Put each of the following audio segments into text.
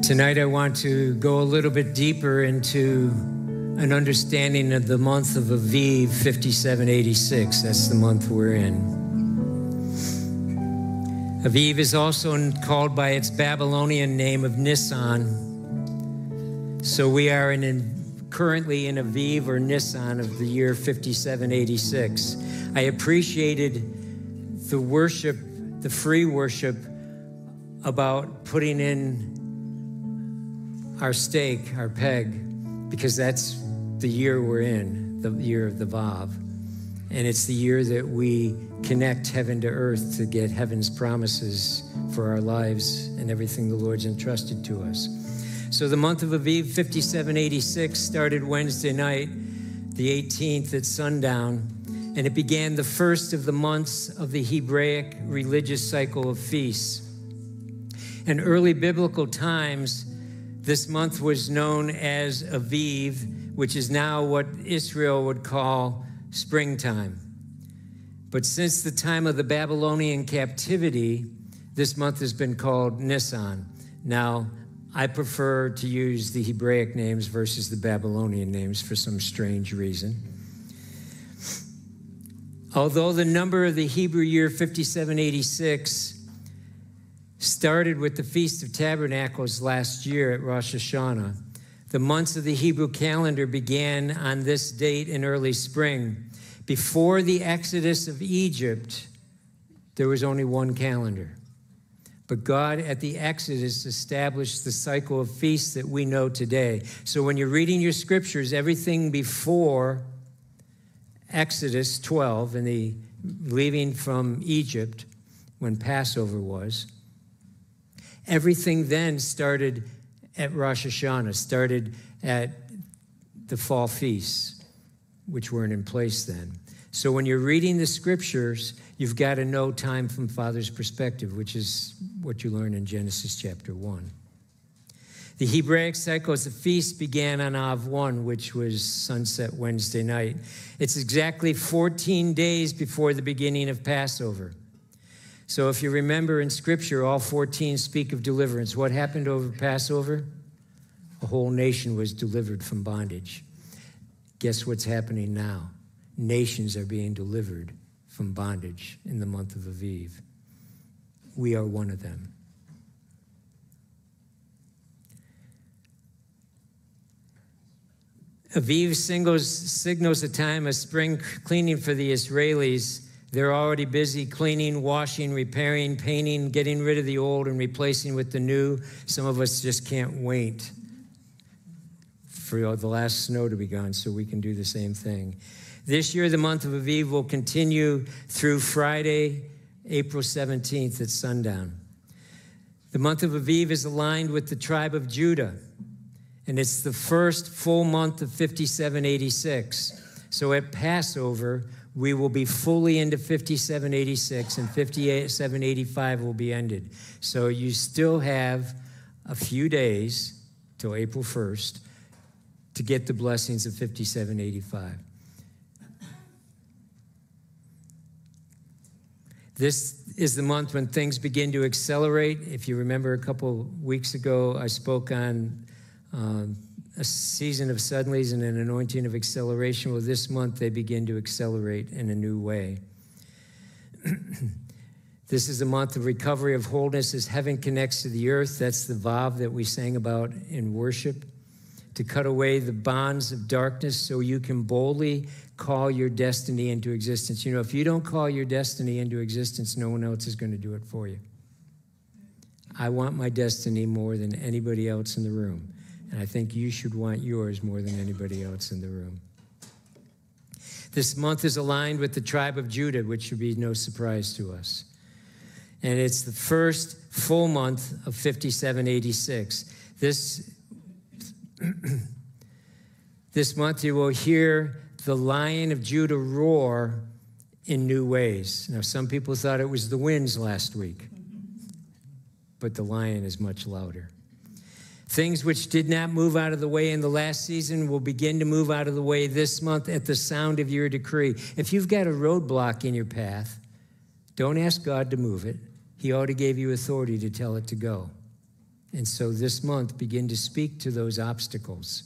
Tonight I want to go a little bit deeper into an understanding of the month of Aviv 5786. That's the month we're in. Aviv is also called by its Babylonian name of Nisan. So we are currently in Aviv or Nisan of the year 5786. I appreciated the worship, the free worship about putting in our stake, our peg, because that's the year we're in, the year of the Vav. And it's the year that we connect heaven to earth to get heaven's promises for our lives and everything the Lord's entrusted to us. So the month of Aviv 5786 started Wednesday night, the 18th at sundown, and it began the first of the months of the Hebraic religious cycle of feasts. In early biblical times, this month was known as Aviv, which is now what Israel would call springtime. But since the time of the Babylonian captivity, this month has been called Nisan. Now, I prefer to use the Hebraic names versus the Babylonian names for some strange reason. Although the number of the Hebrew year 5786 started with the Feast of Tabernacles last year at Rosh Hashanah, the months of the Hebrew calendar began on this date in early spring. Before the Exodus of Egypt, there was only one calendar. But God at the Exodus established the cycle of feasts that we know today. So when you're reading your scriptures, everything before Exodus 12 and the leaving from Egypt, when Passover was, everything then started at Rosh Hashanah, started at the fall feasts, which weren't in place then. So when you're reading the scriptures, you've got to know time from Father's perspective, which is what you learn in Genesis chapter 1. The Hebraic cycles of feast began on Av 1, which was sunset Wednesday night. It's exactly 14 days before the beginning of Passover. So if you remember in Scripture, all 14 speak of deliverance. What happened over Passover? A whole nation was delivered from bondage. Guess what's happening now? Nations are being delivered from bondage in the month of Aviv. We are one of them. Aviv signals a time of spring cleaning for the Israelis. They're already busy cleaning, washing, repairing, painting, getting rid of the old and replacing with the new. Some of us just can't wait for the last snow to be gone so we can do the same thing. This year, the month of Aviv will continue through Friday, April 17th at sundown. The month of Aviv is aligned with the tribe of Judah, and it's the first full month of 5786. So at Passover, we will be fully into 5786, and 5785 will be ended. So you still have a few days till April 1st to get the blessings of 5785. This is the month when things begin to accelerate. If you remember a couple weeks ago, I spoke on a season of suddenlies and an anointing of acceleration. Well, this month they begin to accelerate in a new way. This is a month of recovery of wholeness as heaven connects to the earth. That's the Vav that we sang about in worship. To cut away the bonds of darkness so you can boldly call your destiny into existence. You know, if you don't call your destiny into existence, no one else is going to do it for you. I want my destiny more than anybody else in the room. And I think you should want yours more than anybody else in the room. This month is aligned with the tribe of Judah, which should be no surprise to us. And it's the first full month of 5786. This month you will hear the Lion of Judah roar in new ways. Now, some people thought it was the winds last week, but the lion is much louder. Things which did not move out of the way in the last season will begin to move out of the way this month at the sound of your decree. If you've got a roadblock in your path, don't ask God to move it. He already gave you authority to tell it to go. And so this month, begin to speak to those obstacles.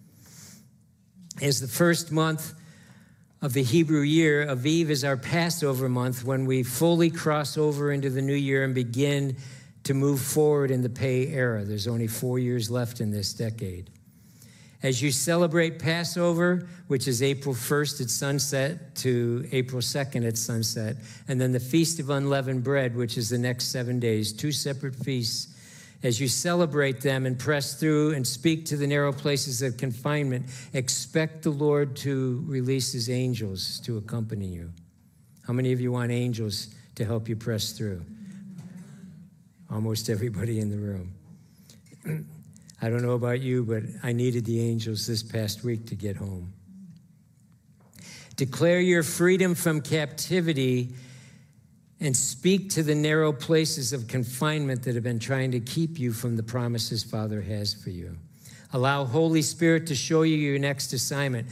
As the first month of the Hebrew year, Aviv is our Passover month when we fully cross over into the new year and begin to move forward in the Pei era. There's only 4 years left in this decade. As you celebrate Passover, which is April 1st at sunset to April 2nd at sunset, and then the Feast of Unleavened Bread, which is the next 7 days, 2 separate feasts. As you celebrate them and press through and speak to the narrow places of confinement, expect the Lord to release his angels to accompany you. How many of you want angels to help you press through? Almost everybody in the room. I don't know about you, but I needed the angels this past week to get home. Declare your freedom from captivity and speak to the narrow places of confinement that have been trying to keep you from the promises Father has for you. Allow Holy Spirit to show you your next assignment.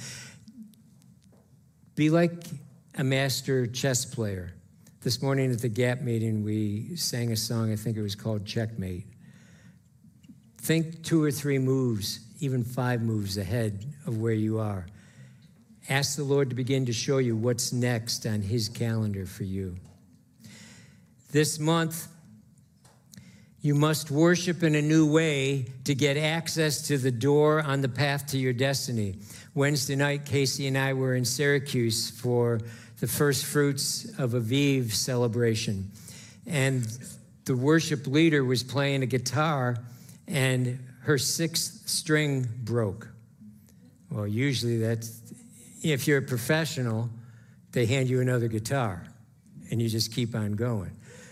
Be like a master chess player. This morning at the Gap meeting, we sang a song, I think it was called Checkmate. Think 2 or 3 moves, even 5 moves ahead of where you are. Ask the Lord to begin to show you what's next on his calendar for you. This month, you must worship in a new way to get access to the door on the path to your destiny. Wednesday night, Casey and I were in Syracuse for the first fruits of Aviv celebration. And the worship leader was playing a guitar, and her 6th string broke. Well, usually that's, if you're a professional, they hand you another guitar, and you just keep on going.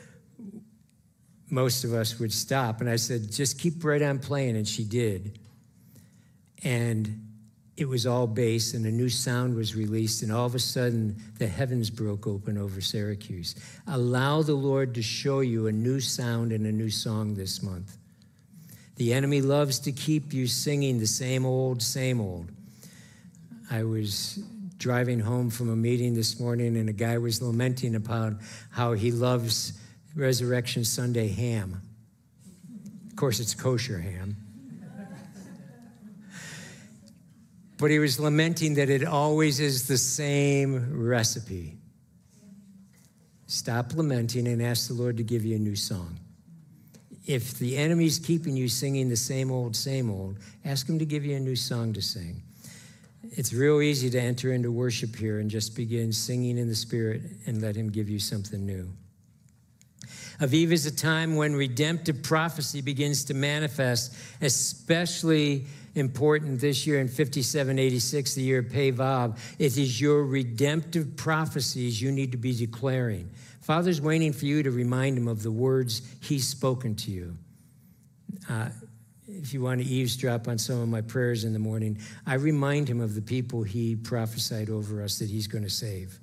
Most of us would stop, and I said, just keep right on playing, and she did. And it was all bass, and a new sound was released, and all of a sudden, the heavens broke open over Syracuse. Allow the Lord to show you a new sound and a new song this month. The enemy loves to keep you singing the same old, same old. I was driving home from a meeting this morning, and a guy was lamenting about how he loves Resurrection Sunday ham. Of course, it's kosher ham. But he was lamenting that it always is the same recipe. Stop lamenting and ask the Lord to give you a new song. If the enemy's keeping you singing the same old, ask him to give you a new song to sing. It's real easy to enter into worship here and just begin singing in the Spirit and let him give you something new. Aviv is a time when redemptive prophecy begins to manifest, especially important this year in 5786, the year of Pei Vav. It is your redemptive prophecies you need to be declaring. Father's waiting for you to remind him of the words he's spoken to you. If you want to eavesdrop on some of my prayers in the morning, I remind him of the people he prophesied over us that he's going to save.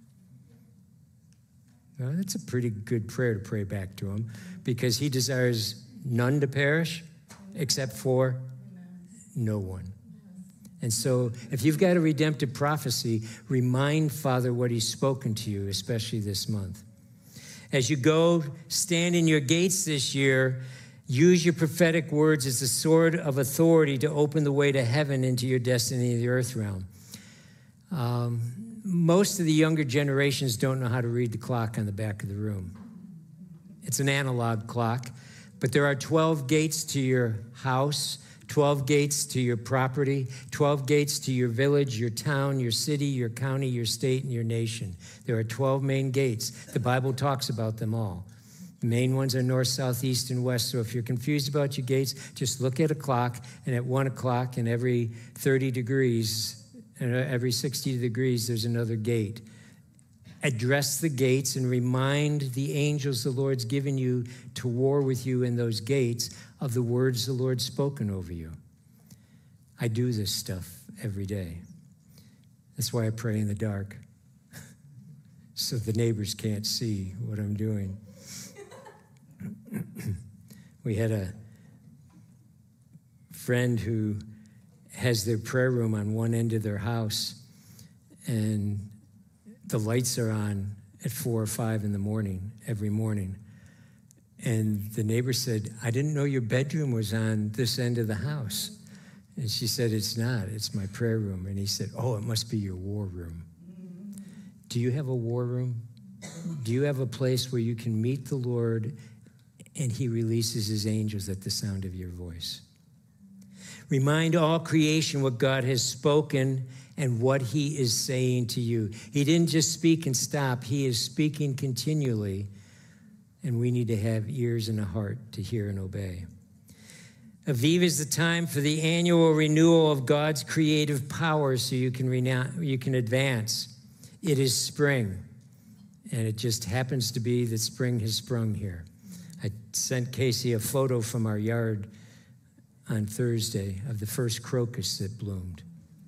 Well, that's a pretty good prayer to pray back to him, because he desires none to perish except for no one. And so if you've got a redemptive prophecy, remind Father what he's spoken to you, especially this month. As you go stand in your gates this year, use your prophetic words as a sword of authority to open the way to heaven into your destiny in the earth realm. Most of the younger generations don't know how to read the clock on the back of the room. It's an analog clock, but there are 12 gates to your house, 12 gates to your property, 12 gates to your village, your town, your city, your county, your state, and your nation. There are 12 main gates. The Bible talks about them all. The main ones are north, south, east, and west. So if you're confused about your gates, just look at a clock, and at 1 o'clock and every 30 degrees, and every 60 degrees, there's another gate. Address the gates and remind the angels the Lord's given you to war with you in those gates of the words the Lord's spoken over you. I do this stuff every day. That's why I pray in the dark, so the neighbors can't see what I'm doing. We had a friend who has their prayer room on one end of their house, and the lights are on at 4 or 5 in the morning, every morning. And the neighbor said, I didn't know your bedroom was on this end of the house. And she said, it's not. It's my prayer room. And he said, oh, it must be your war room. Do you have a war room? Do you have a place where you can meet the Lord and he releases his angels at the sound of your voice? Remind all creation what God has spoken and what he is saying to you. He didn't just speak and stop. He is speaking continually. And we need to have ears and a heart to hear and obey. Aviv is the time for the annual renewal of God's creative power so you can advance. It is spring, and it just happens to be that spring has sprung here. I sent Casey a photo from our yard on Thursday of the first crocus that bloomed.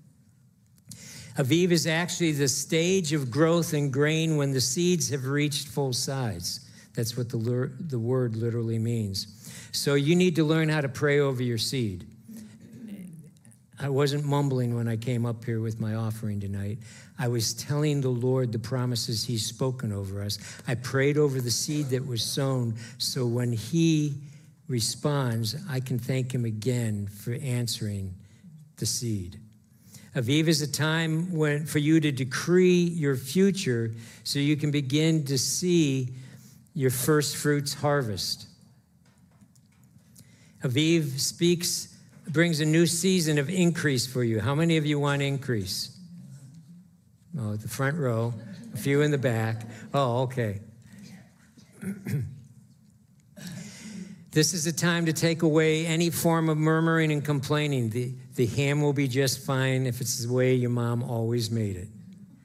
Aviv is actually the stage of growth and grain when the seeds have reached full size. That's what the word literally means. So you need to learn how to pray over your seed. I wasn't mumbling when I came up here with my offering tonight. I was telling the Lord the promises he's spoken over us. I prayed over the seed that was sown, so when he responds, I can thank him again for answering the seed. Aviv is a time for you to decree your future so you can begin to see your first fruits harvest. Aviv brings a new season of increase for you. How many of you want increase? Oh, the front row, a few in the back. Oh, okay. This is a time to take away any form of murmuring and complaining. The ham will be just fine if it's the way your mom always made it.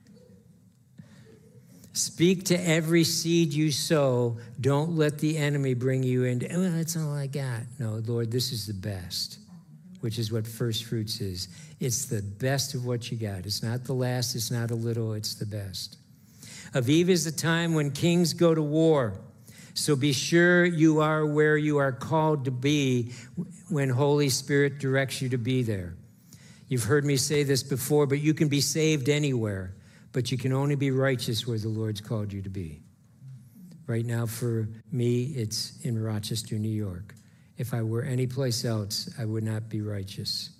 Speak to every seed you sow. Don't let the enemy bring you into, oh, that's all I got. No, Lord, this is the best, which is what first fruits is. It's the best of what you got. It's not the last, it's not a little, it's the best. Aviv is the time when kings go to war. So be sure you are where you are called to be when Holy Spirit directs you to be there. You've heard me say this before, but you can be saved anywhere. But you can only be righteous where the Lord's called you to be. Right now, for me, it's in Rochester, New York. If I were anyplace else, I would not be righteous.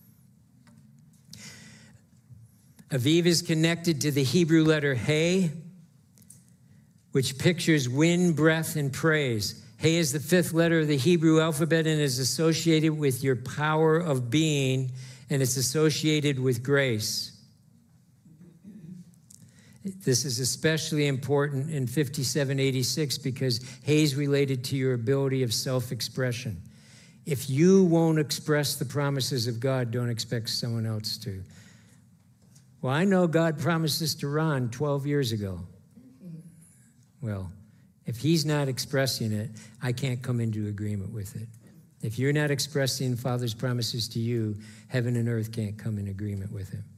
Aviv is connected to the Hebrew letter He, which pictures wind, breath, and praise. He is the fifth letter of the Hebrew alphabet and is associated with your power of being, and it's associated with grace. This is especially important in 5786 because He is related to your ability of self-expression. If you won't express the promises of God, don't expect someone else to. Well, I know God promised this to Ron 12 years ago. Well, if he's not expressing it, I can't come into agreement with it. If you're not expressing Father's promises to you, heaven and earth can't come in agreement with him.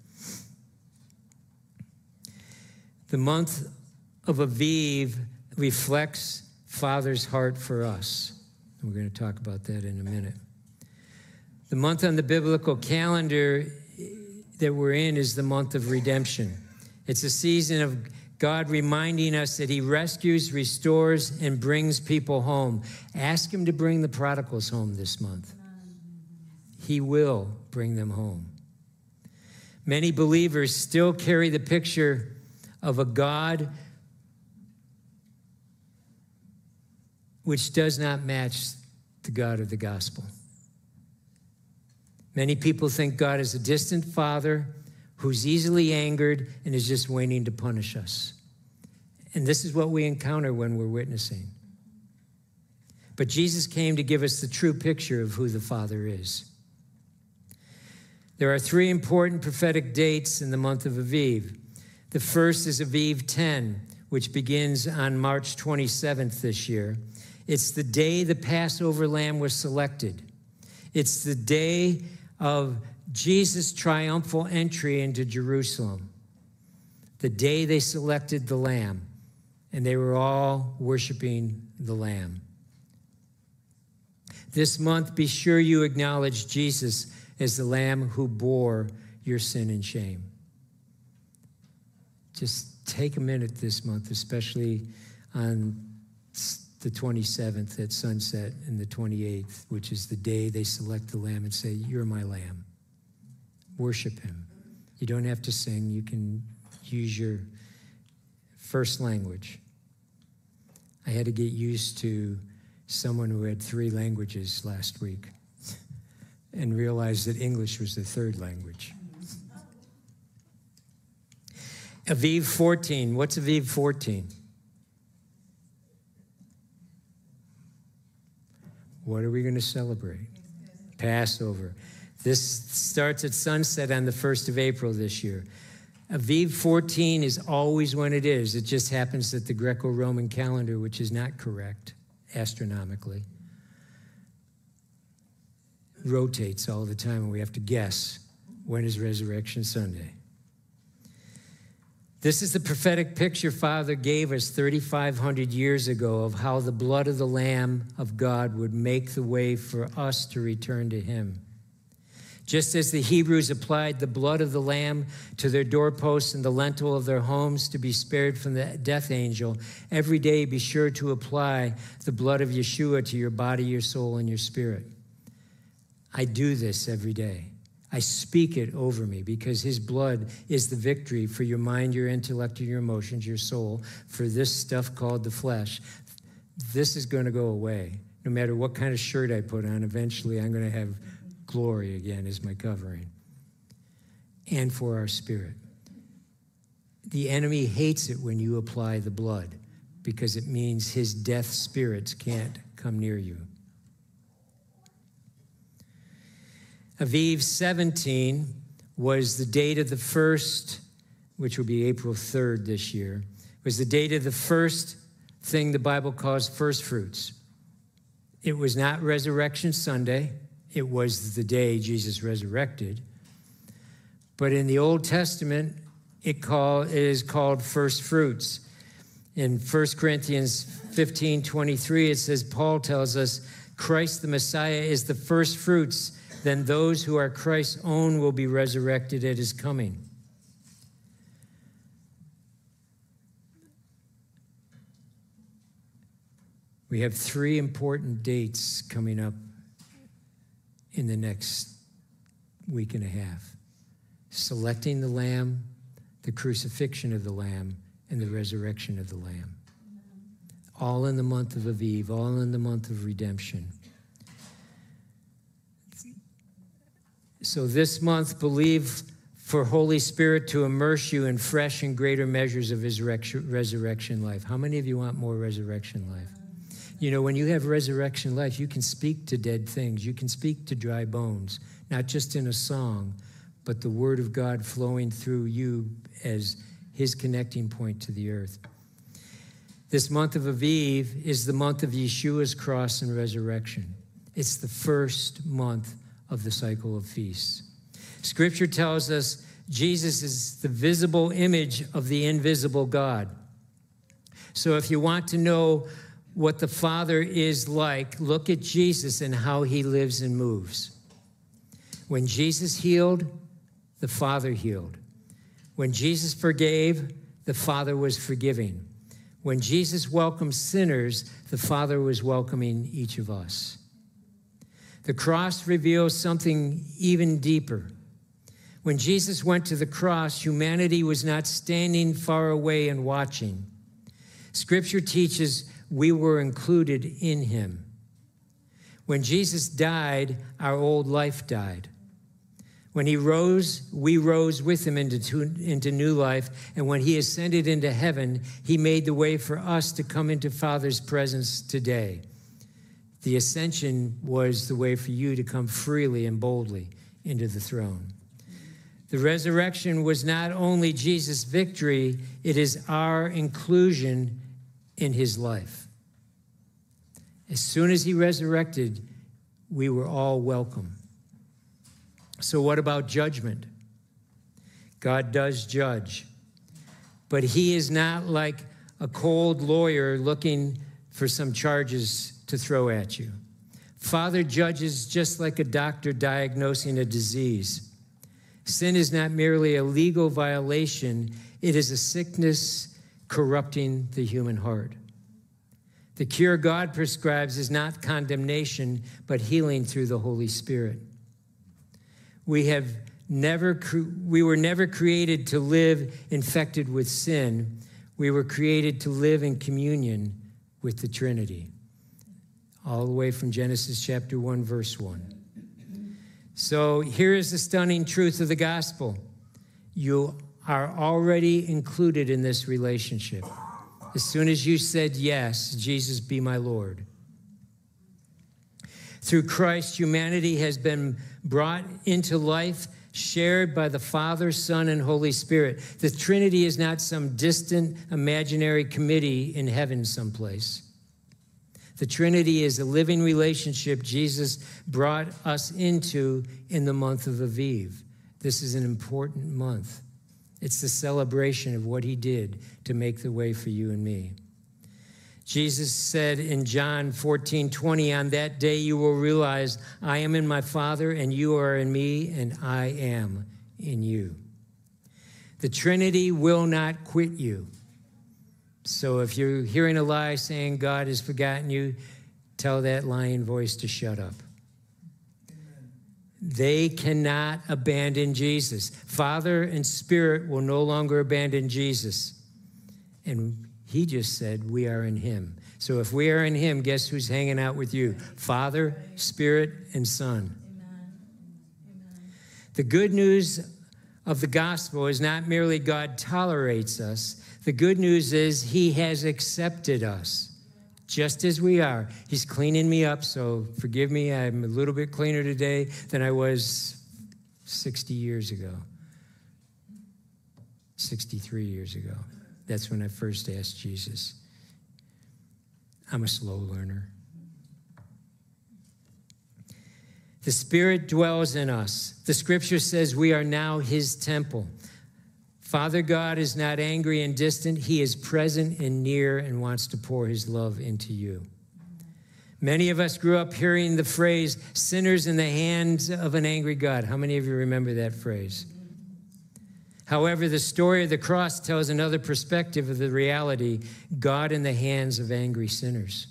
The month of Aviv reflects Father's heart for us. We're going to talk about that in a minute. The month on the biblical calendar that we're in is the month of redemption. It's a season of God reminding us that he rescues, restores, and brings people home. Ask him to bring the prodigals home this month. He will bring them home. Many believers still carry the picture of a God which does not match the God of the gospel. Many people think God is a distant father who's easily angered and is just waiting to punish us. And this is what we encounter when we're witnessing. But Jesus came to give us the true picture of who the Father is. There are 3 important prophetic dates in the month of Aviv. The first is Aviv 10, which begins on March 27th this year. It's the day the Passover lamb was selected. It's the day of Jesus' triumphal entry into Jerusalem. The day they selected the lamb, and they were all worshiping the lamb. This month, be sure you acknowledge Jesus as the lamb who bore your sin and shame. Just take a minute this month, especially on the 27th at sunset and the 28th, which is the day they select the lamb and say, "You're my lamb." Worship him. You don't have to sing. You can use your first language. I had to get used to someone who had 3 languages last week and realized that English was the 3rd language. Aviv 14. What's Aviv 14? What are we going to celebrate? Passover. This starts at sunset on the 1st of April this year. Aviv 14 is always when it is. It just happens that the Greco-Roman calendar, which is not correct astronomically, rotates all the time, and we have to guess when is Resurrection Sunday. This is the prophetic picture Father gave us 3,500 years ago of how the blood of the Lamb of God would make the way for us to return to him. Just as the Hebrews applied the blood of the Lamb to their doorposts and the lintel of their homes to be spared from the death angel, every day be sure to apply the blood of Yeshua to your body, your soul, and your spirit. I do this every day. I speak it over me because his blood is the victory for your mind, your intellect, your emotions, your soul, for this stuff called the flesh. This is going to go away. No matter what kind of shirt I put on, eventually I'm going to have glory again as my covering. And for our spirit. The enemy hates it when you apply the blood because it means his death spirits can't come near you. Aviv 17 was the date of the first, which will be April 3rd this year, was the date of the first thing the Bible calls first fruits. It was not Resurrection Sunday. It was the day Jesus resurrected. But in the Old Testament, it is called first fruits. In 1 Corinthians 15:23, it says, Paul tells us, Christ the Messiah is the first fruits. Then those who are Christ's own will be resurrected at his coming. We have 3 important dates coming up in the next week and a half. Selecting the Lamb, the crucifixion of the Lamb, and the resurrection of the Lamb. All in the month of Aviv, all in the month of redemption. So this month, believe for Holy Spirit to immerse you in fresh and greater measures of his resurrection life. How many of you want more resurrection life? You know, when you have resurrection life, you can speak to dead things. You can speak to dry bones, not just in a song, but the word of God flowing through you as his connecting point to the earth. This month of Aviv is the month of Yeshua's cross and resurrection. It's the first month of the cycle of feasts. Scripture tells us Jesus is the visible image of the invisible God. So if you want to know what the Father is like, look at Jesus and how he lives and moves. When Jesus healed, the Father healed. When Jesus forgave, the Father was forgiving. When Jesus welcomed sinners, the Father was welcoming each of us. The cross reveals something even deeper. When Jesus went to the cross, humanity was not standing far away and watching. Scripture teaches we were included in him. When Jesus died, our old life died. When he rose, we rose with him into new life. And when he ascended into heaven, he made the way for us to come into Father's presence today. The ascension was the way for you to come freely and boldly into the throne. The resurrection was not only Jesus' victory, it is our inclusion in his life. As soon as he resurrected, we were all welcome. So what about judgment? God does judge, but he is not like a cold lawyer looking for some charges to throw at you. Father judges just like a doctor diagnosing a disease. Sin is not merely a legal violation, it is a sickness corrupting the human heart. The cure God prescribes is not condemnation, but healing through the Holy Spirit. We were never created to live infected with sin. We were created to live in communion with the Trinity. All the way from Genesis chapter 1, verse 1. So here is the stunning truth of the gospel. You are already included in this relationship. As soon as you said, yes, Jesus be my Lord. Through Christ, humanity has been brought into life, shared by the Father, Son, and Holy Spirit. The Trinity is not some distant, imaginary committee in heaven someplace. The Trinity is a living relationship Jesus brought us into in the month of Aviv. This is an important month. It's the celebration of what he did to make the way for you and me. Jesus said in John 14:20, on that day you will realize I am in my Father and you are in me and I am in you. The Trinity will not quit you. So if you're hearing a lie saying God has forgotten you, tell that lying voice to shut up. They cannot abandon Jesus. Father and Spirit will no longer abandon Jesus. And he just said we are in him. So if we are in him, guess who's hanging out with you? Father, Spirit, and Son. Amen. The good news of the gospel is not merely God tolerates us. The good news is he has accepted us just as we are. He's cleaning me up, so forgive me. I'm a little bit cleaner today than I was 60 years ago, 63 years ago. That's when I first asked Jesus. I'm a slow learner. The Spirit dwells in us. The scripture says we are now his temple. Father God is not angry and distant. He is present and near and wants to pour his love into you. Many of us grew up hearing the phrase, sinners in the hands of an angry God. How many of you remember that phrase? However, the story of the cross tells another perspective of the reality, God in the hands of angry sinners.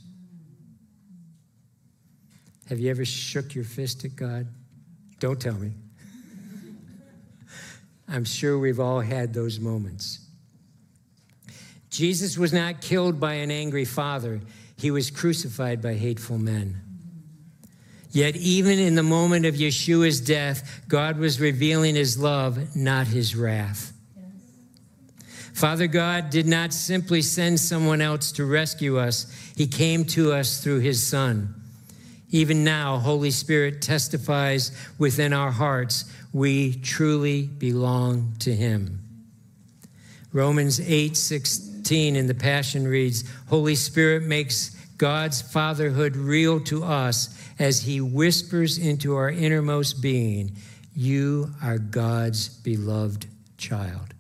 Have you ever shook your fist at God? Don't tell me. I'm sure we've all had those moments. Jesus was not killed by an angry father. He was crucified by hateful men. Yet even in the moment of Yeshua's death, God was revealing his love, not his wrath. Yes. Father God did not simply send someone else to rescue us. He came to us through his Son. Even now, Holy Spirit testifies within our hearts, we truly belong to him. Romans 8:16 in the Passion reads, Holy Spirit makes God's fatherhood real to us as he whispers into our innermost being, you are God's beloved child.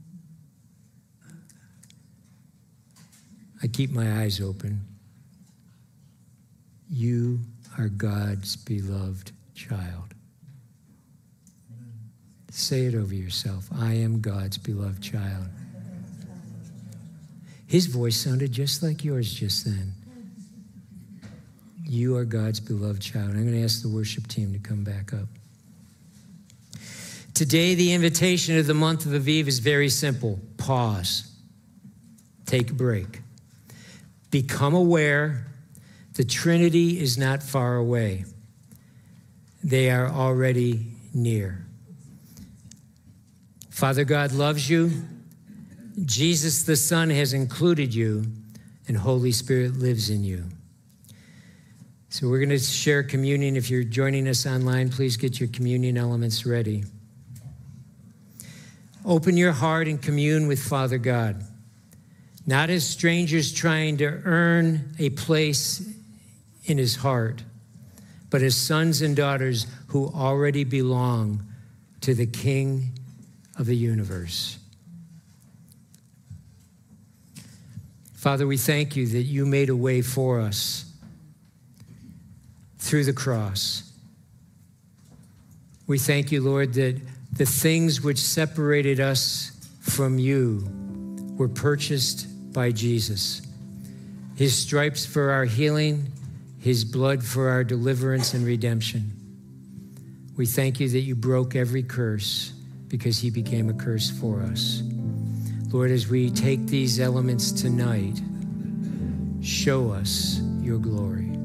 I keep my eyes open. You are God's beloved child. Say it over yourself. I am God's beloved child. His voice sounded just like yours just then. You are God's beloved child. I'm going to ask the worship team to come back up. Today, the invitation of the month of Aviv is very simple. Pause. Take a break. Become aware the Trinity is not far away. They are already near. Father God loves you. Jesus the Son has included you, and Holy Spirit lives in you. So we're going to share communion. If you're joining us online, please get your communion elements ready. Open your heart and commune with Father God, not as strangers trying to earn a place in his heart, but as sons and daughters who already belong to the King of the universe. Father, we thank you that you made a way for us through the cross. We thank you, Lord, that the things which separated us from you were purchased by Jesus. His stripes for our healing, his blood for our deliverance and redemption. We thank you that you broke every curse because he became a curse for us. Lord, as we take these elements tonight, show us your glory.